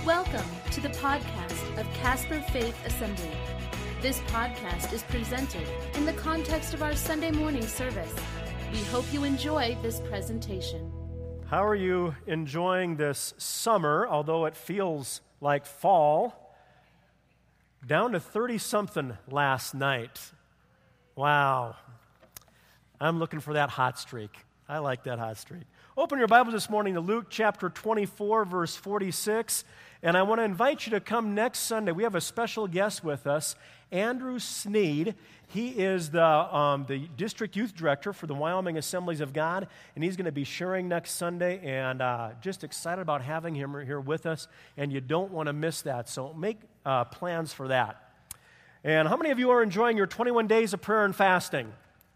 Welcome to the podcast of Casper Faith Assembly. This podcast is presented in the context of our Sunday morning service. We hope you enjoy this presentation. How are you enjoying this summer, although it feels like fall? Down to 30-something last night. Wow. I'm looking for that hot streak. I like that hot streak. Open your Bibles this morning to Luke chapter 24, verse 46. And I want to invite you to come next Sunday. We have a special guest with us, Andrew Sneed. He is the district youth director for the Wyoming Assemblies of God, and he's going to be sharing next Sunday, and just excited about having him here with us, and you don't want to miss that, so make plans for that. And how many of you are enjoying your 21 days of prayer and fasting?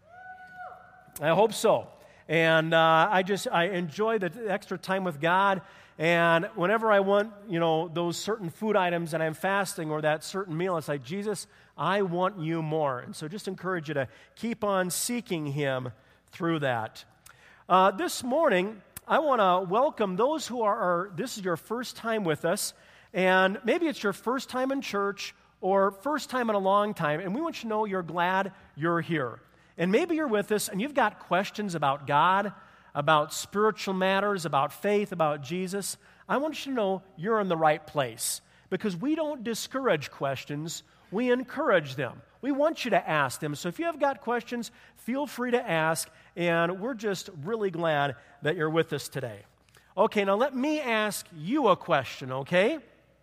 I hope so. And I enjoy the extra time with God. And whenever I want, those certain food items and I'm fasting or that certain meal, it's like, Jesus, I want you more. And so just encourage you to keep on seeking Him through that. This morning, I want to welcome those who this is your first time with us, and maybe it's your first time in church or first time in a long time, and we want you to know you're glad you're here. And maybe you're with us and you've got questions about God, about spiritual matters, about faith, about Jesus. I want you to know you're in the right place, because we don't discourage questions, we encourage them. We want you to ask them. So if you have got questions, feel free to ask, and we're just really glad that you're with us today. Okay, now let me ask you a question, okay?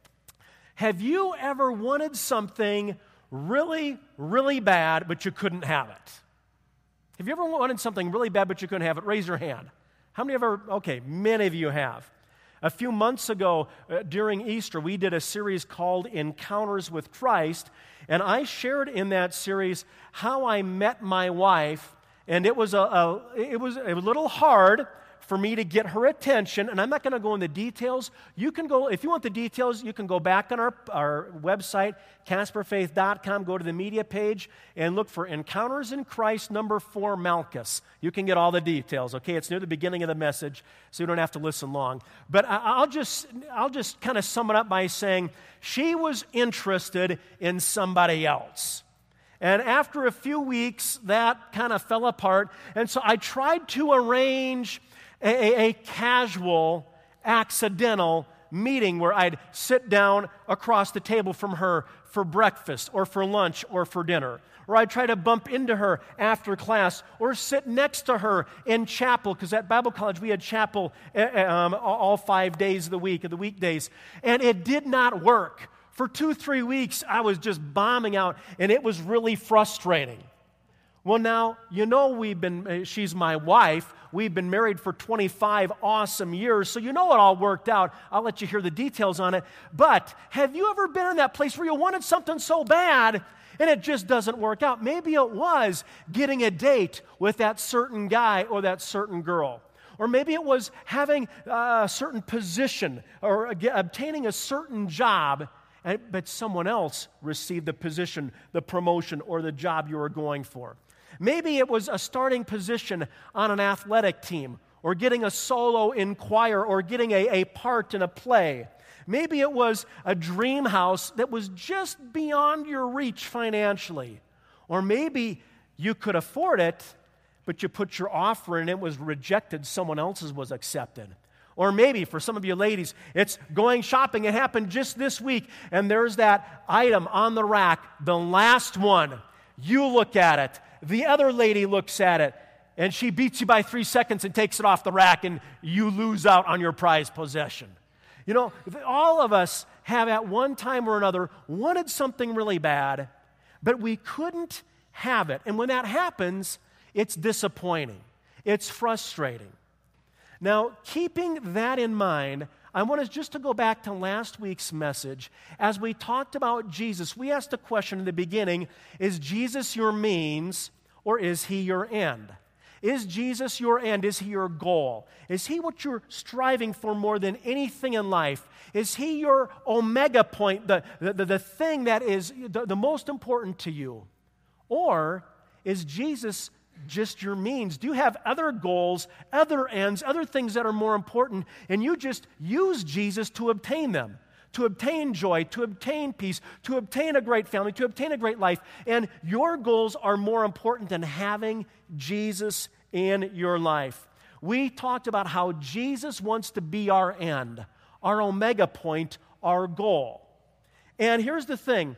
Have you ever wanted something really, really bad, but you couldn't have it? Have you ever wanted something really bad but you couldn't have it? Raise your hand. How many ever? Okay, many of you have. A few months ago during Easter, we did a series called Encounters with Christ, and I shared in that series how I met my wife, and it was a little hard for me to get her attention, and I'm not going to go into details. You can go, if you want the details, you can go back on our website, CasperFaith.com, go to the media page, and look for Encounters in Christ, number 4, Malchus. You can get all the details, okay? It's near the beginning of the message, so you don't have to listen long. But I'll just kind of sum it up by saying she was interested in somebody else. And after a few weeks, that kind of fell apart, and so I tried to arrange a casual, accidental meeting where I'd sit down across the table from her for breakfast or for lunch or for dinner. Or I'd try to bump into her after class or sit next to her in chapel, because at Bible college we had chapel all 5 days of the week, of the weekdays. And it did not work. For 2-3 weeks I was just bombing out, and it was really frustrating. Well, now, she's my wife. We've been married for 25 awesome years, so it all worked out. I'll let you hear the details on it. But have you ever been in that place where you wanted something so bad and it just doesn't work out? Maybe it was getting a date with that certain guy or that certain girl. Or maybe it was having a certain position or obtaining a certain job, but someone else received the position, the promotion, or the job you were going for. Maybe it was a starting position on an athletic team, or getting a solo in choir, or getting a part in a play. Maybe it was a dream house that was just beyond your reach financially. Or maybe you could afford it, but you put your offer in and it was rejected, someone else's was accepted. Or maybe, for some of you ladies, it's going shopping. It happened just this week, and there's that item on the rack, the last one. You look at it. The other lady looks at it, and she beats you by 3 seconds and takes it off the rack, and you lose out on your prized possession. All of us have at one time or another wanted something really bad, but we couldn't have it. And when that happens, it's disappointing. It's frustrating. Now, keeping that in mind, I want us just to go back to last week's message. As we talked about Jesus, we asked a question in the beginning: is Jesus your means, or is He your end? Is Jesus your end? Is He your goal? Is He what you're striving for more than anything in life? Is He your omega point, the thing that is the most important to you? Or is Jesus just your means? Do you have other goals, other ends, other things that are more important, and you just use Jesus to obtain them, to obtain joy, to obtain peace, to obtain a great family, to obtain a great life. And your goals are more important than having Jesus in your life. We talked about how Jesus wants to be our end, our omega point, our goal. And here's the thing.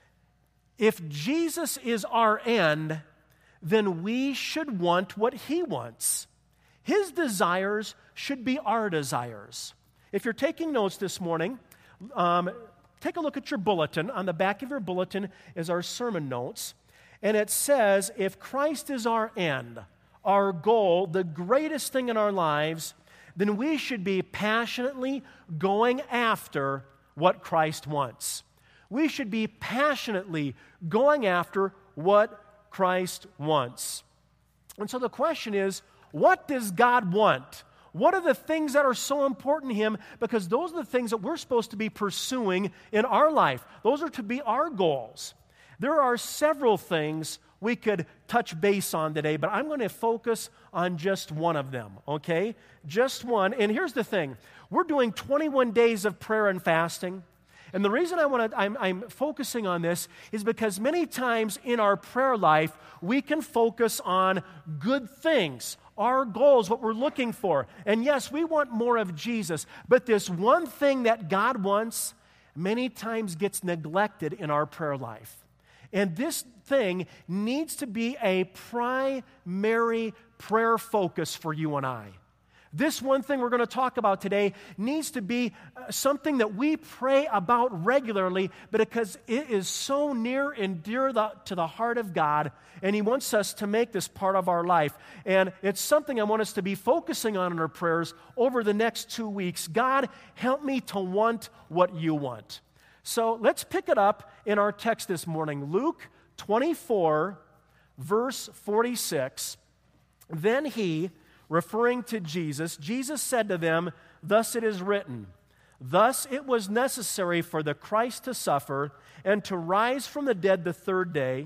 If Jesus is our end, then we should want what He wants. His desires should be our desires. If you're taking notes this morning, take a look at your bulletin. On the back of your bulletin is our sermon notes. And it says, if Christ is our end, our goal, the greatest thing in our lives, then we should be passionately going after what Christ wants. We should be passionately going after what Christ wants. And so the question is, what does God want? What are the things that are so important to Him? Because those are the things that we're supposed to be pursuing in our life. Those are to be our goals. There are several things we could touch base on today, but I'm going to focus on just one of them, okay? Just one. And here's the thing. We're doing 21 days of prayer and fasting. And the reason I'm focusing on this is because many times in our prayer life, we can focus on good things, our goals, what we're looking for. And yes, we want more of Jesus, but this one thing that God wants many times gets neglected in our prayer life. And this thing needs to be a primary prayer focus for you and I. This one thing we're going to talk about today needs to be something that we pray about regularly, but because it is so near and dear to the heart of God, and He wants us to make this part of our life. And it's something I want us to be focusing on in our prayers over the next 2 weeks. God, help me to want what You want. So let's pick it up in our text this morning. Luke 24, verse 46. Then He, referring to Jesus, Jesus said to them, "Thus it is written, thus it was necessary for the Christ to suffer and to rise from the dead the third day,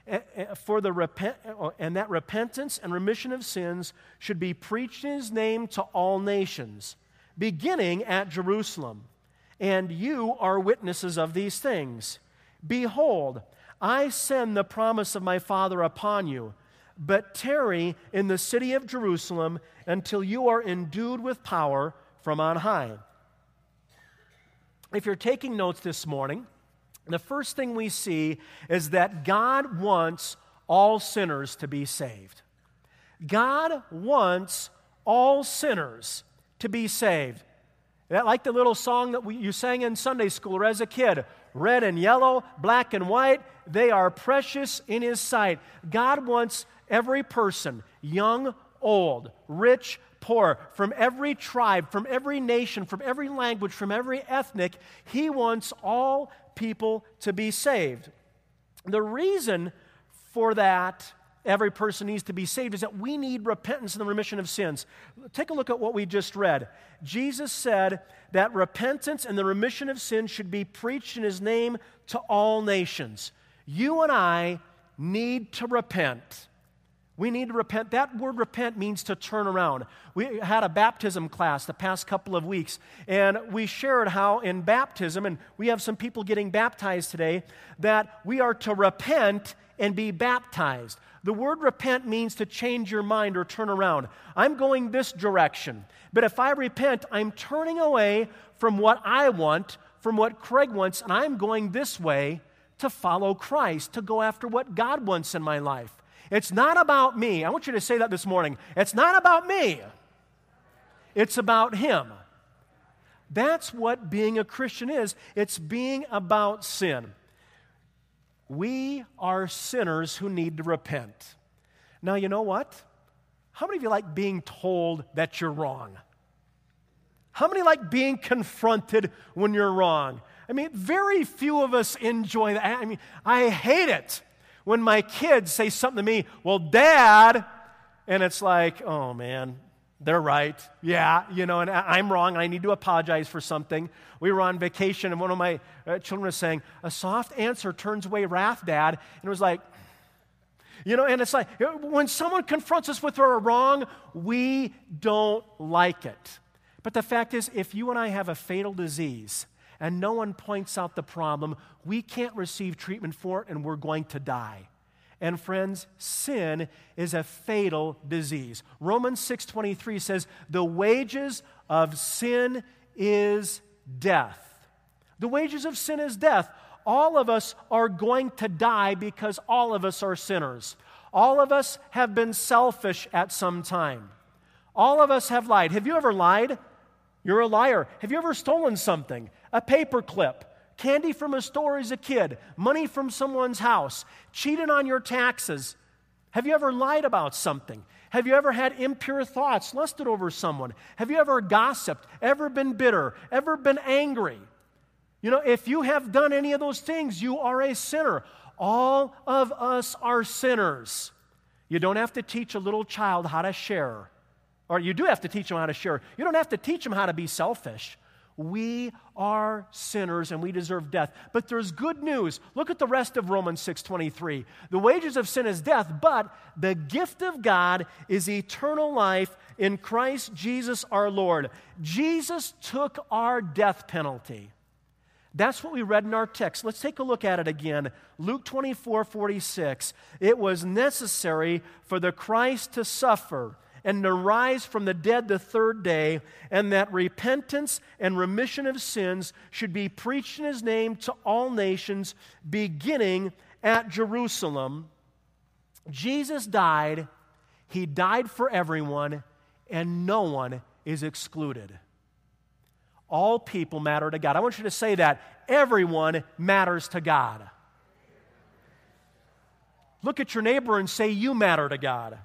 and that repentance and remission of sins should be preached in His name to all nations, beginning at Jerusalem. And you are witnesses of these things. Behold, I send the promise of my Father upon you, but tarry in the city of Jerusalem until you are endued with power from on high." If you're taking notes this morning, the first thing we see is that God wants all sinners to be saved. God wants all sinners to be saved. That, like the little song that you sang in Sunday school or as a kid, red and yellow, black and white, they are precious in His sight. God wants every person, young, old, rich, poor, from every tribe, from every nation, from every language, from every ethnic. He wants all people to be saved. The reason for that, every person needs to be saved, is that we need repentance and the remission of sins. Take a look at what we just read. Jesus said that repentance and the remission of sins should be preached in His name to all nations. You and I need to repent. We need to repent. That word repent means to turn around. We had a baptism class the past couple of weeks, and we shared how in baptism, and we have some people getting baptized today, that we are to repent and be baptized. The word repent means to change your mind or turn around. I'm going this direction, but if I repent, I'm turning away from what I want, from what Craig wants, and I'm going this way to follow Christ, to go after what God wants in my life. It's not about me. I want you to say that this morning. It's not about me. It's about Him. That's what being a Christian is. It's being about sin. We are sinners who need to repent. Now, you know what? How many of you like being told that you're wrong? How many like being confronted when you're wrong? I mean, very few of us enjoy that. I mean, I hate it when my kids say something to me, "Well, Dad," and it's like, oh man, they're right. Yeah, and I'm wrong, and I need to apologize for something. We were on vacation, and one of my children was saying, "A soft answer turns away wrath, Dad." And it was like, and it's like, when someone confronts us with our wrong, we don't like it. But the fact is, if you and I have a fatal disease, and no one points out the problem, we can't receive treatment for it and we're going to die. And friends, sin is a fatal disease. Romans 6:23 says, the wages of sin is death. The wages of sin is death. All of us are going to die because all of us are sinners. All of us have been selfish at some time. All of us have lied. Have you ever lied? You're a liar. Have you ever stolen something? A paper clip, candy from a store as a kid, money from someone's house, cheated on your taxes. Have you ever lied about something? Have you ever had impure thoughts, lusted over someone? Have you ever gossiped, ever been bitter, ever been angry? You know, if you have done any of those things, you are a sinner. All of us are sinners. You don't have to teach a little child how to share. Or you do have to teach them how to share. You don't have to teach them how to be selfish. We are sinners and we deserve death. But there's good news. Look at the rest of Romans 6:23. The wages of sin is death, but the gift of God is eternal life in Christ Jesus our Lord. Jesus took our death penalty. That's what we read in our text. Let's take a look at it again. Luke 24:46. It was necessary for the Christ to suffer and to rise from the dead the third day, and that repentance and remission of sins should be preached in His name to all nations, beginning at Jerusalem. Jesus died. He died for everyone, and no one is excluded. All people matter to God. I want you to say that. Everyone matters to God. Look at your neighbor and say, you matter to God.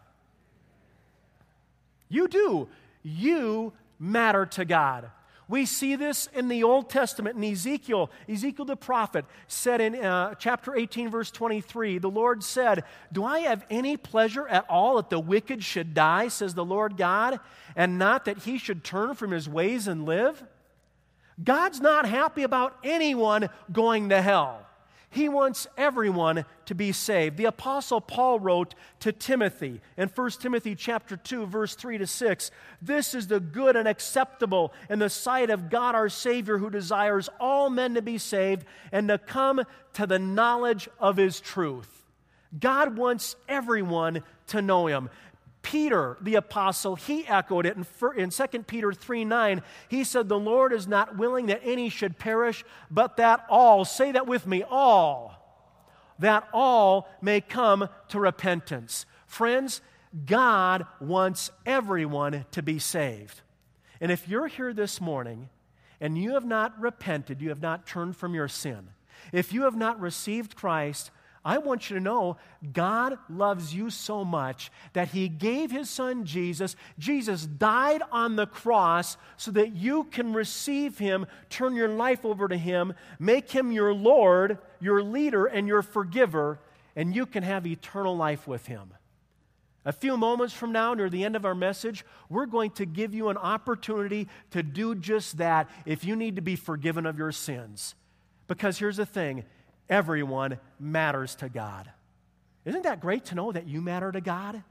You do. You matter to God. We see this in the Old Testament in Ezekiel. Ezekiel the prophet said in chapter 18, verse 23, the Lord said, do I have any pleasure at all that the wicked should die, says the Lord God, and not that he should turn from his ways and live? God's not happy about anyone going to hell. He wants everyone to be saved. The Apostle Paul wrote to Timothy in 1 Timothy chapter 2, verse 3-6, this is the good and acceptable in the sight of God our Savior, who desires all men to be saved and to come to the knowledge of His truth. God wants everyone to know Him. Peter, the apostle, he echoed it in 2 Peter 3:9. He said, the Lord is not willing that any should perish, but that all, say that with me, all, that all may come to repentance. Friends, God wants everyone to be saved. And if you're here this morning and you have not repented, you have not turned from your sin, if you have not received Christ, I want you to know God loves you so much that He gave His Son Jesus. Jesus died on the cross so that you can receive Him, turn your life over to Him, make Him your Lord, your leader, and your forgiver, and you can have eternal life with Him. A few moments from now, near the end of our message, we're going to give you an opportunity to do just that if you need to be forgiven of your sins. Because here's the thing, everyone matters to God. Isn't that great to know that you matter to God?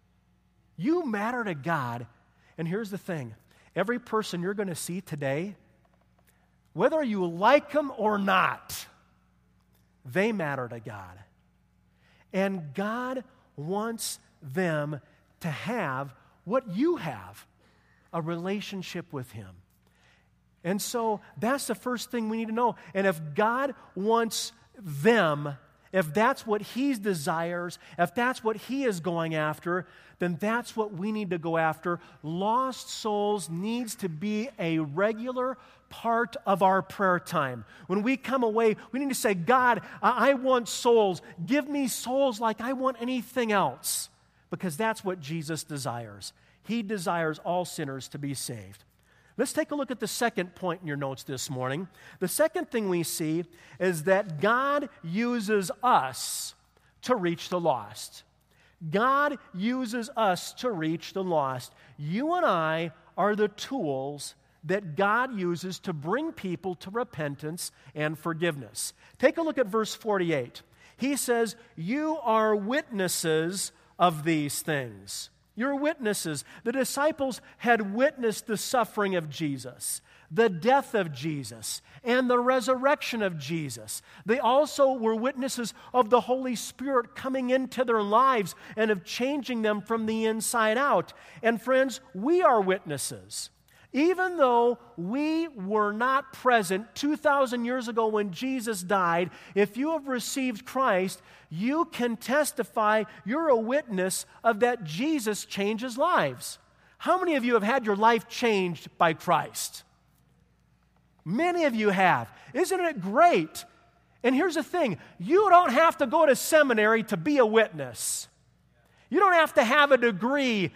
You matter to God. And here's the thing. Every person you're going to see today, whether you like them or not, they matter to God. And God wants them to have what you have, a relationship with Him. And so that's the first thing we need to know. And if God wants them, if that's what He desires, if that's what He is going after, then that's what we need to go after. Lost souls needs to be a regular part of our prayer time. When we come away, we need to say, God, I want souls. Give me souls like I want anything else. Because that's what Jesus desires. He desires all sinners to be saved. Let's take a look at the second point in your notes this morning. The second thing we see is that God uses us to reach the lost. God uses us to reach the lost. You and I are the tools that God uses to bring people to repentance and forgiveness. Take a look at verse 48. He says, you are witnesses of these things. You're witnesses. The disciples had witnessed the suffering of Jesus. the death of Jesus, and the resurrection of Jesus. They also were witnesses of the Holy Spirit coming into their lives and of changing them from the inside out. And friends, we are witnesses. Even though we were not present 2,000 years ago when Jesus died, if you have received Christ, you can testify, you're a witness of that Jesus changes lives. How many of you have had your life changed by Christ? Many of you have. Isn't it great? And here's the thing, you don't have to go to seminary to be a witness. You don't have to have a degree,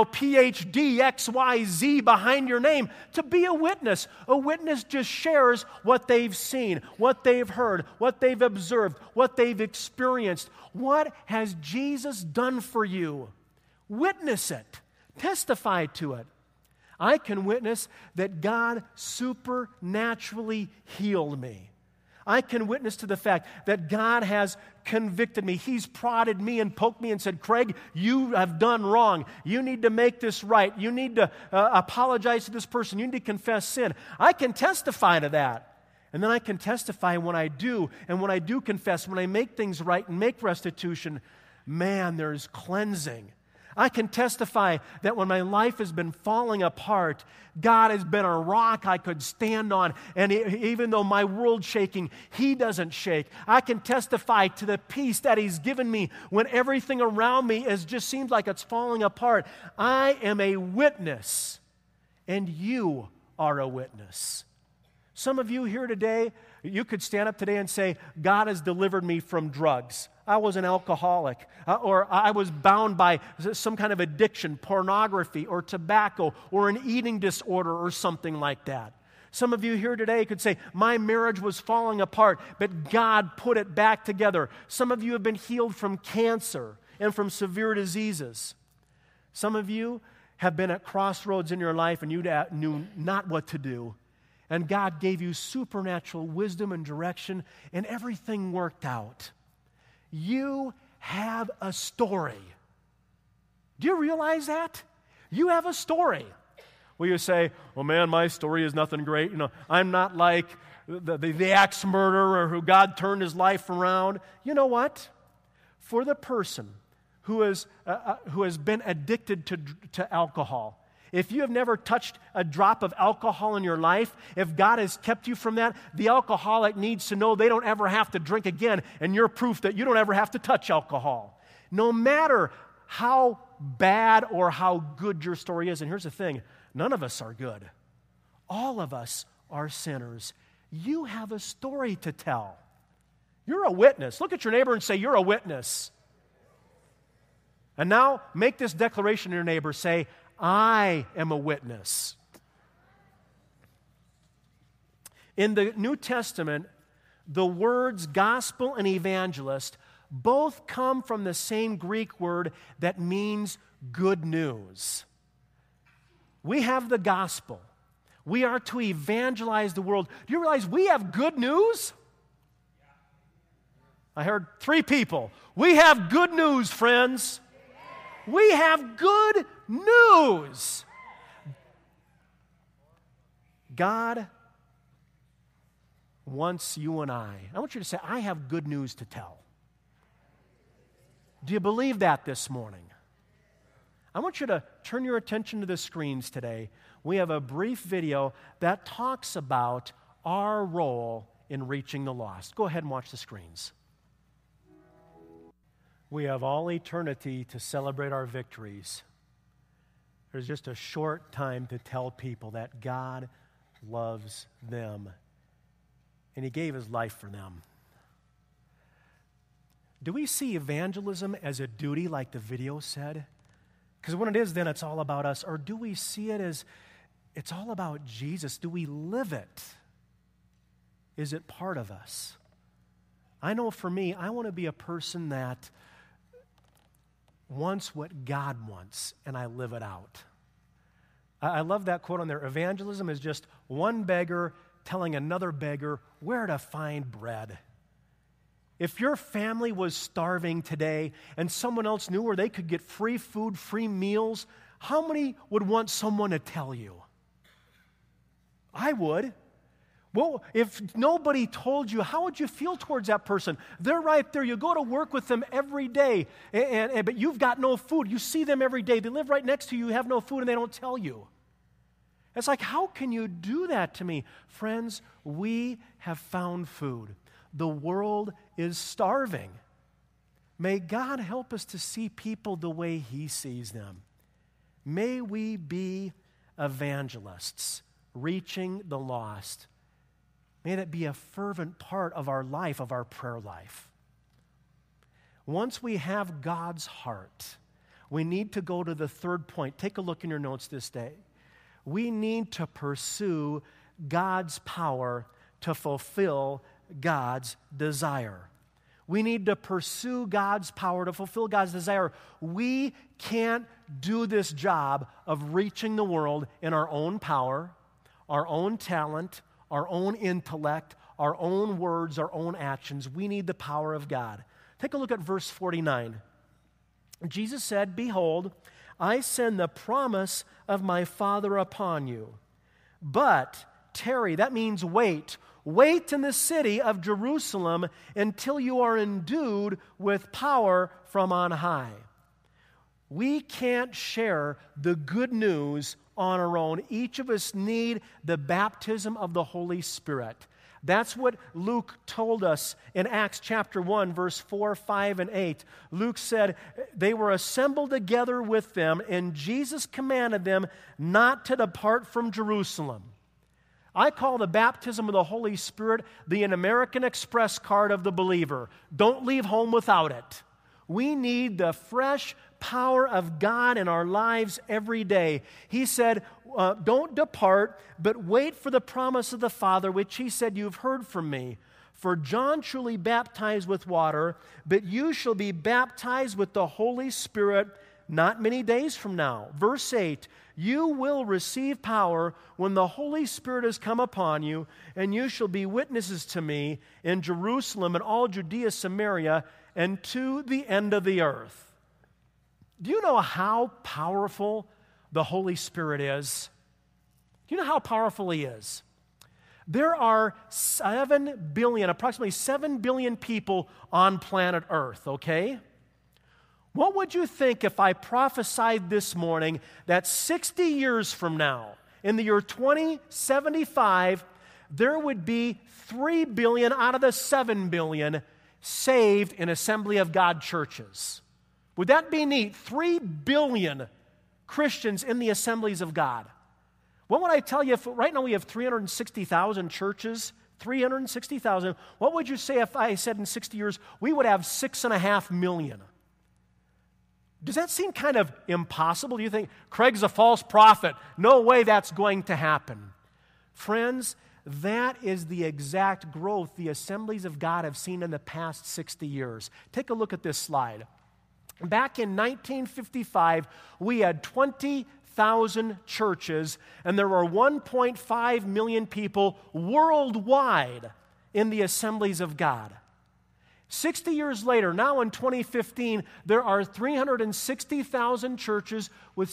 PhD, XYZ behind your name to be a witness. A witness just shares what they've seen, what they've heard, what they've observed, what they've experienced. What has Jesus done for you? Witness it. Testify to it. I can witness that God supernaturally healed me. I can witness to the fact that God has convicted me. He's prodded me and poked me and said, Craig, you have done wrong. You need to make this right. You need to apologize to this person. You need to confess sin. I can testify to that. And then I can testify when I do, and when I do confess, when I make things right and make restitution, man, there's cleansing. I can testify that when my life has been falling apart, God has been a rock I could stand on, and even though my world's shaking, He doesn't shake. I can testify to the peace that He's given me when everything around me just seems like it's falling apart. I am a witness, and you are a witness. Some of you here today, you could stand up today and say, God has delivered me from drugs. I was an alcoholic, or I was bound by some kind of addiction, pornography, or tobacco, or an eating disorder, or something like that. Some of you here today could say, my marriage was falling apart, but God put it back together. Some of you have been healed from cancer and from severe diseases. Some of you have been at crossroads in your life and you knew not what to do. And God gave you supernatural wisdom and direction, and everything worked out. You have a story. Do you realize that? You have a story. Well, you say, well, man, my story is nothing great. I'm not like the axe murderer who God turned his life around. You know what? For the person who has been addicted to alcohol, if you have never touched a drop of alcohol in your life, if God has kept you from that, the alcoholic needs to know they don't ever have to drink again, and you're proof that you don't ever have to touch alcohol. No matter how bad or how good your story is, and here's the thing, none of us are good. All of us are sinners. You have a story to tell. You're a witness. Look at your neighbor and say, you're a witness. And now make this declaration to your neighbor. Say, I am a witness. In the New Testament, the words gospel and evangelist both come from the same Greek word that means good news. We have the gospel. We are to evangelize the world. Do you realize we have good news? I heard 3 people. We have good news, friends. We have good news. God wants you and I want you to say, I have good news to tell. Do you believe that this morning? I want you to turn your attention to the screens today. We have a brief video that talks about our role in reaching the lost. Go ahead and watch the screens. We have all eternity to celebrate our victories. There's just a short time to tell people that God loves them, and He gave His life for them. Do we see evangelism as a duty like the video said? Because when it is, then it's all about us. Or do we see it as it's all about Jesus? Do we live it? Is it part of us? I know for me, I want to be a person that wants what God wants, and I live it out. I love that quote on there. Evangelism is just one beggar telling another beggar where to find bread. If your family was starving today and someone else knew where they could get free food, free meals, how many would want someone to tell you? I would. Well, if nobody told you, how would you feel towards that person? They're right there. You go to work with them every day, but you've got no food. You see them every day. They live right next to you. You have no food, and they don't tell you. It's like, how can you do that to me? Friends, we have found food. The world is starving. May God help us to see people the way He sees them. May we be evangelists, reaching the lost. May that be a fervent part of our life, of our prayer life. Once we have God's heart, we need to go to the third point. Take a look in your notes this day. We need to pursue God's power to fulfill God's desire. We need to pursue God's power to fulfill God's desire. We can't do this job of reaching the world in our own power, our own talent, our own intellect, our own words, our own actions. We need the power of God. Take a look at verse 49. Jesus said, "Behold, I send the promise of my Father upon you. But tarry," that means wait. Wait in the city of Jerusalem until you are endued with power from on high. We can't share the good news on our own. Each of us need the baptism of the Holy Spirit. That's what Luke told us in Acts chapter 1, verse 4, 5, and 8. Luke said they were assembled together with them, and Jesus commanded them not to depart from Jerusalem. I call the baptism of the Holy Spirit the American Express card of the believer. Don't leave home without it. We need the fresh power of God in our lives every day. He said, don't depart, but wait for the promise of the Father, which He said, you've heard from me. For John truly baptized with water, but you shall be baptized with the Holy Spirit not many days from now. Verse 8, you will receive power when the Holy Spirit has come upon you, and you shall be witnesses to me in Jerusalem and all Judea, Samaria, and to the end of the earth. Do you know how powerful the Holy Spirit is? Do you know how powerful He is? There are approximately 7 billion people on planet Earth, okay? What would you think if I prophesied this morning that 60 years from now, in the year 2075, there would be 3 billion out of the 7 billion saved in Assembly of God churches? Would that be neat? 3 billion Christians in the Assemblies of God. What would I tell you if right now we have 360,000 churches? 360,000. What would you say if I said in 60 years we would have 6.5 million? Does that seem kind of impossible? Do you think Craig's a false prophet? No way that's going to happen. Friends, that is the exact growth the Assemblies of God have seen in the past 60 years. Take a look at this slide. Back in 1955, we had 20,000 churches, and there were 1.5 million people worldwide in the Assemblies of God. 60 years later, now in 2015, there are 360,000 churches with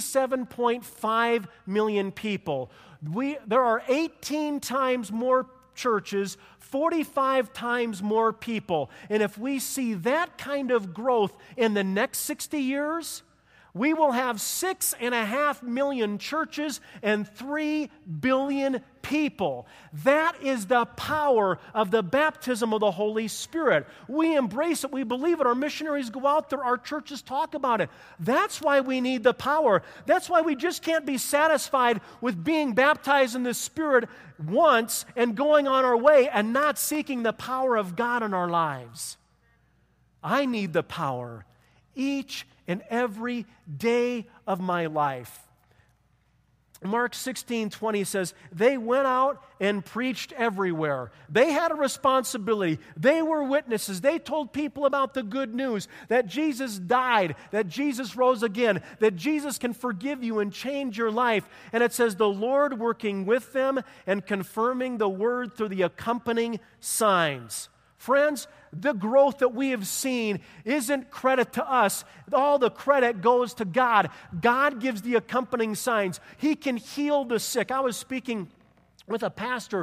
67.5 million people. There are 18 times more churches, 45 times more people. And if we see that kind of growth in the next 60 years, we will have 6.5 million churches and 3 billion people. That is the power of the baptism of the Holy Spirit. We embrace it. We believe it. Our missionaries go out there. Our churches talk about it. That's why we need the power. That's why we just can't be satisfied with being baptized in the Spirit once and going on our way and not seeking the power of God in our lives. I need the power each and every day of my life. Mark 16:20 says, they went out and preached everywhere. They had a responsibility. They were witnesses. They told people about the good news, that Jesus died, that Jesus rose again, that Jesus can forgive you and change your life. And it says, the Lord working with them and confirming the word through the accompanying signs. Friends, the growth that we have seen isn't credit to us. All the credit goes to God. God gives the accompanying signs. He can heal the sick. I was speaking with a pastor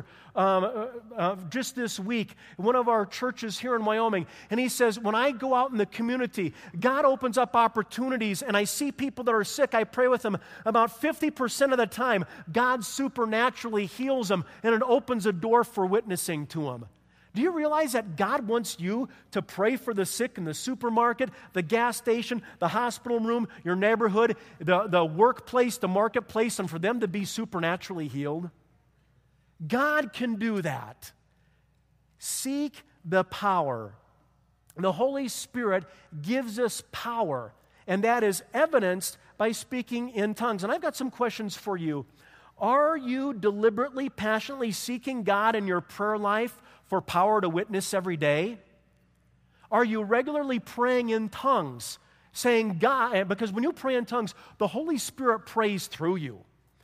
just this week, one of our churches here in Wyoming, and he says, when I go out in the community, God opens up opportunities, and I see people that are sick, I pray with them. About 50% of the time, God supernaturally heals them, and it opens a door for witnessing to them. Do you realize that God wants you to pray for the sick in the supermarket, the gas station, the hospital room, your neighborhood, the workplace, the marketplace, and for them to be supernaturally healed? God can do that. Seek the power. The Holy Spirit gives us power, and that is evidenced by speaking in tongues. And I've got some questions for you. Are you deliberately, passionately seeking God in your prayer life for power to witness every day? Are you regularly praying in tongues, saying God, because when you pray in tongues, the Holy Spirit prays through you.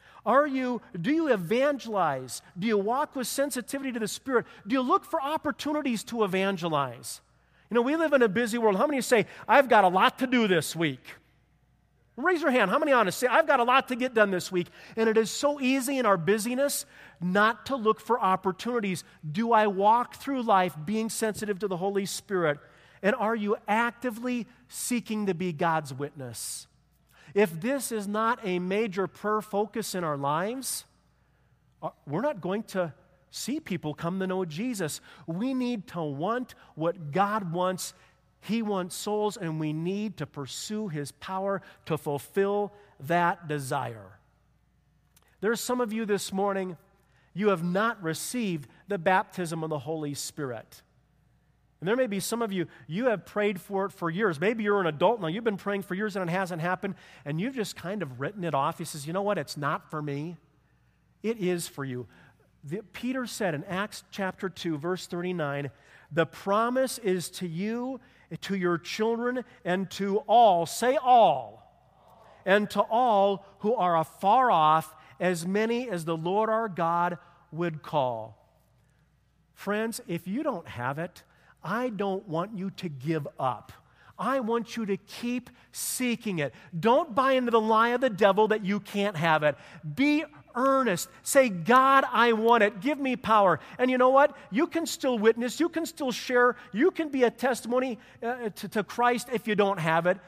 Do you evangelize? Do you walk with sensitivity to the Spirit? Do you look for opportunities to evangelize? You know, we live in a busy world. How many say, I've got a lot to do this week? Raise your hand. How many honest say, I've got a lot to get done this week? And it is so easy in our busyness not to look for opportunities. Do I walk through life being sensitive to the Holy Spirit? And are you actively seeking to be God's witness? If this is not a major prayer focus in our lives, we're not going to see people come to know Jesus. We need to want what God wants. He wants souls, and we need to pursue His power to fulfill that desire. There's some of you this morning, you have not received the baptism of the Holy Spirit. And there may be some of you, you have prayed for it for years. Maybe you're an adult now, you've been praying for years and it hasn't happened, and you've just kind of written it off. He says, you know what, it's not for me. It is for you. Peter said in Acts chapter 2, verse 39, the promise is to you, to your children, and to all, say all, and to all who are afar off, as many as the Lord our God would call. Friends, if you don't have it, I don't want you to give up. I want you to keep seeking it. Don't buy into the lie of the devil that you can't have it. Be earnest. Say, God, I want it. Give me power. And you know what? You can still witness. You can still share. You can be a testimony to Christ if you don't have it.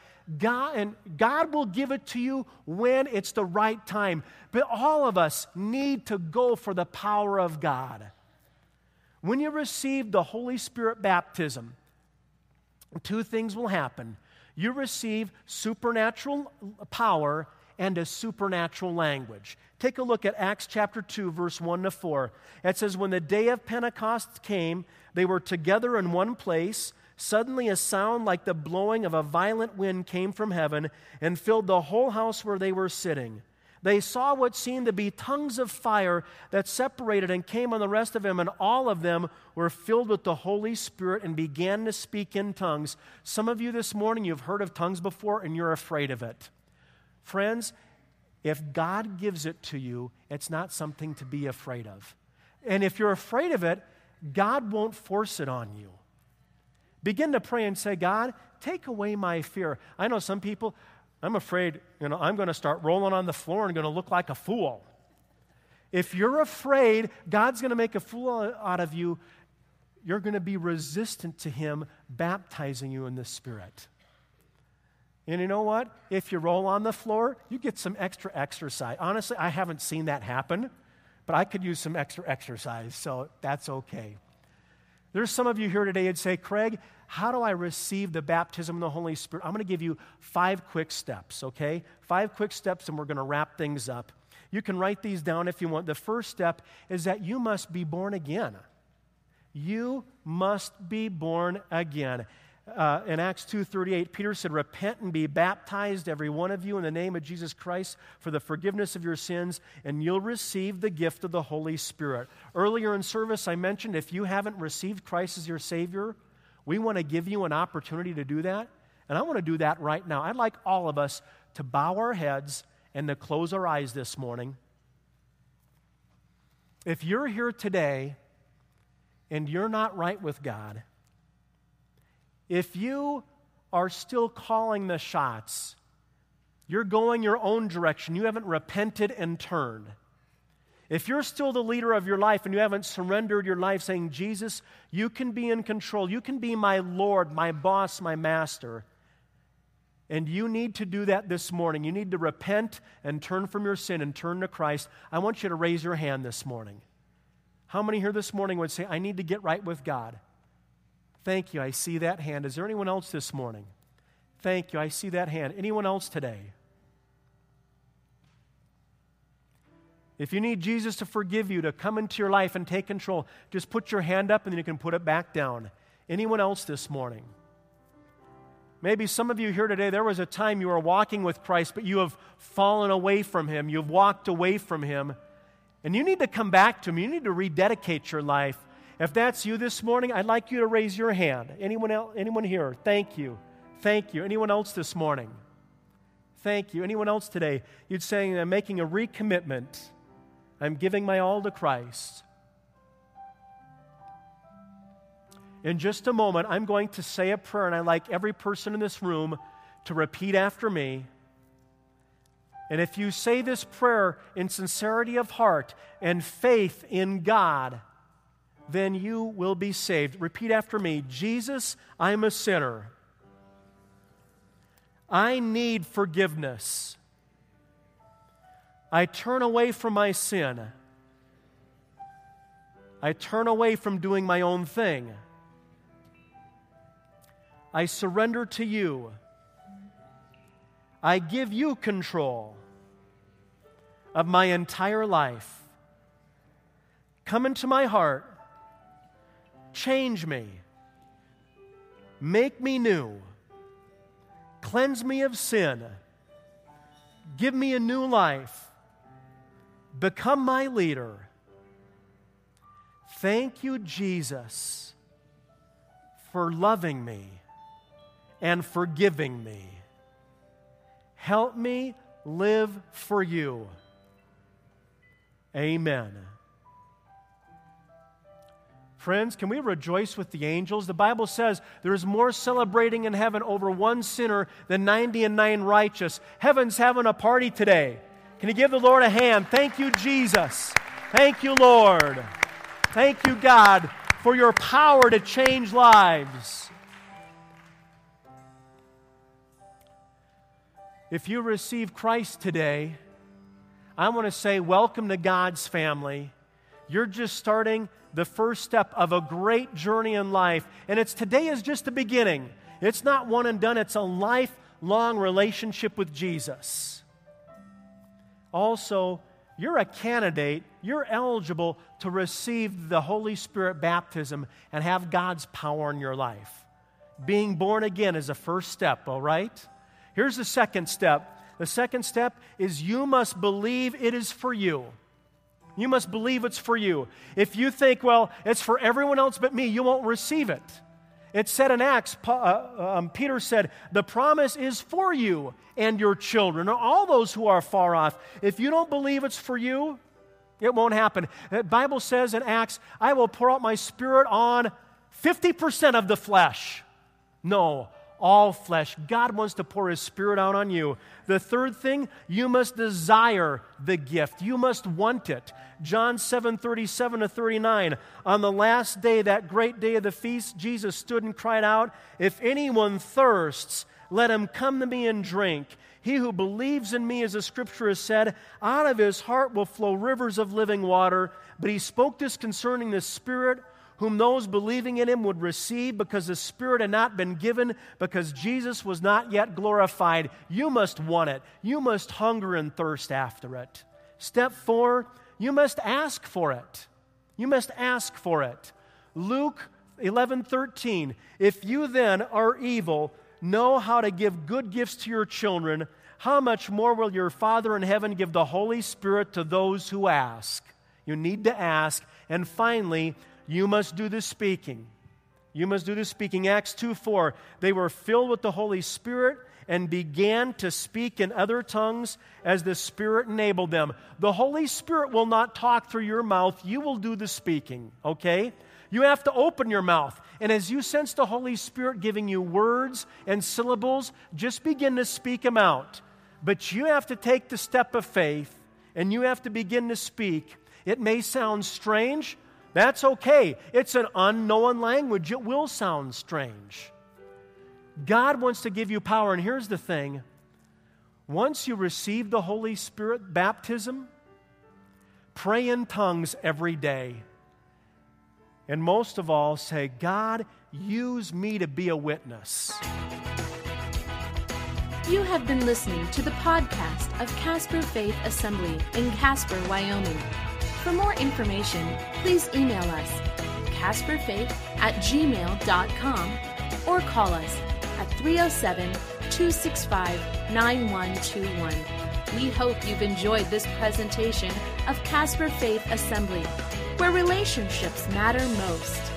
God will give it to you when it's the right time. But all of us need to go for the power of God. When you receive the Holy Spirit baptism, two things will happen. You receive supernatural power and a supernatural language. Take a look at Acts chapter 2, verse 1 to 4. It says, when the day of Pentecost came, they were together in one place. Suddenly a sound like the blowing of a violent wind came from heaven and filled the whole house where they were sitting. They saw what seemed to be tongues of fire that separated and came on the rest of them, and all of them were filled with the Holy Spirit and began to speak in tongues. Some of you this morning, you've heard of tongues before and you're afraid of it. Friends, if God gives it to you, it's not something to be afraid of. And if you're afraid of it, God won't force it on you. Begin to pray and say, God, take away my fear. I know some people, I'm afraid, I'm going to start rolling on the floor and going to look like a fool. If you're afraid God's going to make a fool out of you, you're going to be resistant to Him baptizing you in the Spirit. And you know what? If you roll on the floor, you get some extra exercise. Honestly, I haven't seen that happen, but I could use some extra exercise, so that's okay. There's some of you here today who'd say, Craig, how do I receive the baptism of the Holy Spirit? I'm going to give you 5 quick steps, okay? 5 quick steps, and we're going to wrap things up. You can write these down if you want. The first step is that you must be born again. You must be born again. In Acts 2:38, Peter said, repent and be baptized, every one of you, in the name of Jesus Christ for the forgiveness of your sins, and you'll receive the gift of the Holy Spirit. Earlier in service, I mentioned if you haven't received Christ as your Savior, we want to give you an opportunity to do that, and I want to do that right now. I'd like all of us to bow our heads and to close our eyes this morning. If you're here today and you're not right with God, if you are still calling the shots, you're going your own direction, you haven't repented and turned. If you're still the leader of your life and you haven't surrendered your life saying, Jesus, you can be in control. You can be my Lord, my boss, my master. And you need to do that this morning. You need to repent and turn from your sin and turn to Christ. I want you to raise your hand this morning. How many here this morning would say, I need to get right with God? Thank you. I see that hand. Is there anyone else this morning? Thank you. I see that hand. Anyone else today? If you need Jesus to forgive you, to come into your life and take control, just put your hand up and then you can put it back down. Anyone else this morning? Maybe some of you here today, there was a time you were walking with Christ, but you have fallen away from Him. You've walked away from Him. And you need to come back to Him. You need to rededicate your life. If that's you this morning, I'd like you to raise your hand. Anyone else? Anyone here? Thank you. Thank you. Anyone else this morning? Thank you. Anyone else today? You'd say, I'm making a recommitment. I'm giving my all to Christ. In just a moment, I'm going to say a prayer, and I'd like every person in this room to repeat after me. And if you say this prayer in sincerity of heart and faith in God, then you will be saved. Repeat after me. Jesus, I'm a sinner. I need forgiveness. I turn away from my sin. I turn away from doing my own thing. I surrender to you. I give you control of my entire life. Come into my heart. Change me. Make me new. Cleanse me of sin. Give me a new life. Become my leader. Thank you, Jesus, for loving me and forgiving me. Help me live for you. Amen. Friends, can we rejoice with the angels? The Bible says there is more celebrating in heaven over one sinner than 99 righteous. Heaven's having a party today. Can you give the Lord a hand? Thank you, Jesus. Thank you, Lord. Thank you, God, for your power to change lives. If you receive Christ today, I want to say welcome to God's family. You're just starting the first step of a great journey in life. And today is just the beginning. It's not one and done. It's a lifelong relationship with Jesus. Also, you're a candidate. You're eligible to receive the Holy Spirit baptism and have God's power in your life. Being born again is the first step, all right? Here's the second step. The second step is you must believe it is for you. You must believe it's for you. If you think, well, it's for everyone else but me, you won't receive it. It said in Acts, Peter said, the promise is for you and your children, and all those who are far off. If you don't believe it's for you, it won't happen. The Bible says in Acts, I will pour out my Spirit on 50% of the flesh. No, all flesh. God wants to pour His Spirit out on you. The third thing, you must desire the gift. You must want it. John 7:37-39. On the last day, that great day of the feast, Jesus stood and cried out, if anyone thirsts, let him come to me and drink. He who believes in me, as the Scripture has said, out of his heart will flow rivers of living water. But he spoke this concerning the Spirit, whom those believing in Him would receive, because the Spirit had not been given, because Jesus was not yet glorified. You must want it. You must hunger and thirst after it. Step 4, you must ask for it. You must ask for it. Luke 11:13, if you then are evil, know how to give good gifts to your children, how much more will your Father in heaven give the Holy Spirit to those who ask? You need to ask. And finally, you must do the speaking. You must do the speaking. Acts 2:4, they were filled with the Holy Spirit and began to speak in other tongues as the Spirit enabled them. The Holy Spirit will not talk through your mouth. You will do the speaking, okay? You have to open your mouth. And as you sense the Holy Spirit giving you words and syllables, just begin to speak them out. But you have to take the step of faith, and you have to begin to speak. It may sound strange. That's okay. It's an unknown language. It will sound strange. God wants to give you power, and here's the thing. Once you receive the Holy Spirit baptism, pray in tongues every day. And most of all, say, God, use me to be a witness. You have been listening to the podcast of Casper Faith Assembly in Casper, Wyoming. For more information, please email us, casperfaith@gmail.com, or call us at 307-265-9121. We hope you've enjoyed this presentation of Casper Faith Assembly, where relationships matter most.